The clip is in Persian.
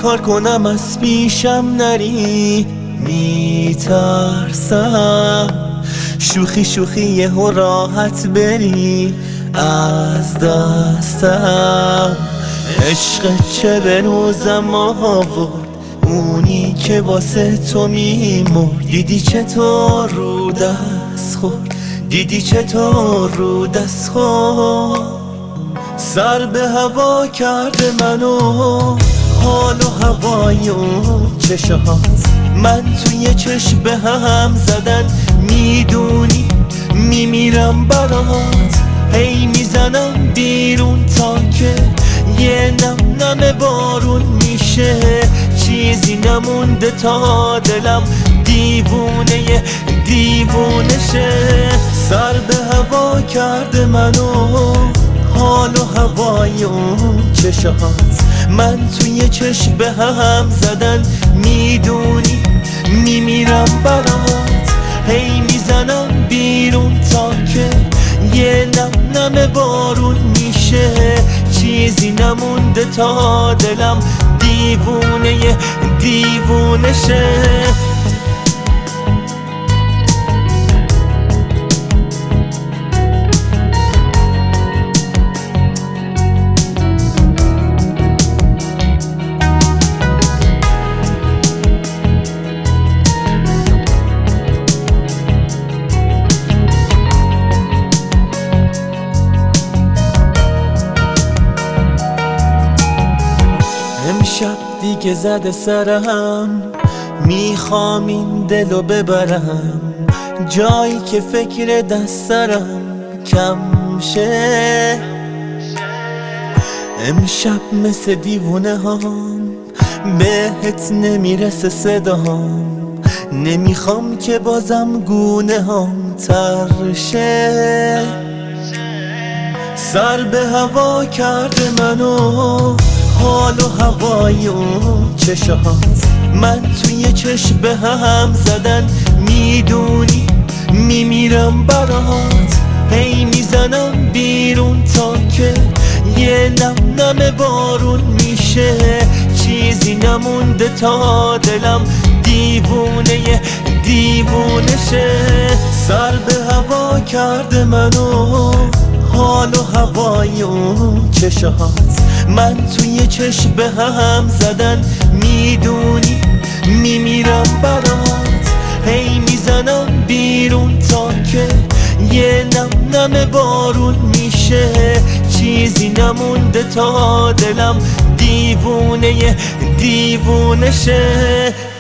کار کنم از پیشم نری، میترسم شوخی شوخی یهو راحت بری از دستم. عشق چه به روزم آورد، اونی که واسه تو میمرد. دیدی چطور رو دست خورد، دیدی چطور رو دست خورد. سر به هوا کرده منو، حال و هوای اون چشات من توی چشم به هم زدن. میدونی میمیرم برات، هی میزنم بیرون تا که یه نم نم بارون میشه. چیزی نمونده تا دلم دیوونه دیوونشه. سر به هوا کرده منو، حال و هوای اون چشات من توی چشم به هم زدن. میدونی میمیرم برات، هی میزنم بیرون تا که یه نم نم بارون میشه. چیزی نمونده تا دلم دیوونه دیوونشه. امشب دیگه زده سرم، میخوام این دلو ببرم جایی که فکر دست سرم کم شه. امشب مثل دیوونه هام بهت نمیرسه صدام، نمیخوام که بازم گونه هام ترشه. سر به هوا کرده منو، حال و هوای اون چشات من توی چشم به هم زدن. میدونی میمیرم برات، هی میزنم بیرون تا که یه نم نم بارون میشه. چیزی نمونده تا دلم دیوونه دیوونشه. سر به هوا کرده منو، حال و هوای اون چشات من توی چشم به هم زدن. میدونی میمیرم برات، هی میزنم بیرون تا که یه نم نم بارون میشه. چیزی نمونده تا دلم دیوونه دیوونشه.